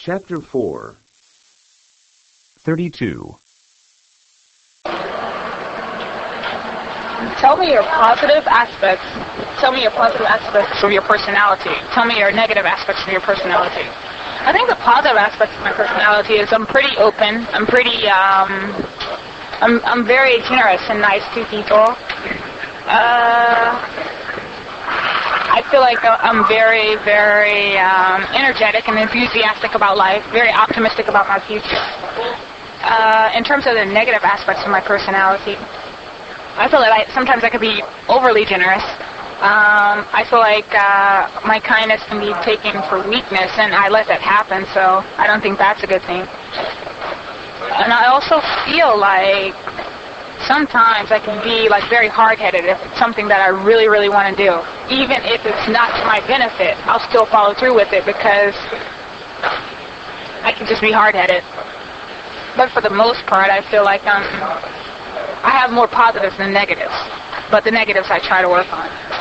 Chapter 4. 32. Tell me your positive aspects. Tell me your positive aspects of your personality. Tell me your negative aspects of your personality. I think the positive aspects of my personality is I'm pretty open. I'm pretty, I'm very generous and nice to people. I feel like I'm very, very energetic and enthusiastic about life, very optimistic about my future. In terms of the negative aspects of my personality, I feel like sometimes I could be overly generous. I feel like my kindness can be taken for weakness, and I let that happen, so I don't think that's a good thing. And I also feel like sometimes I can be like very hard-headed if it's something that I really, really want to do. Even if it's not to my benefit, I'll still follow through with it because I can just be hard-headed. But for the most part, I feel like I have more positives than negatives. But the negatives I try to work on.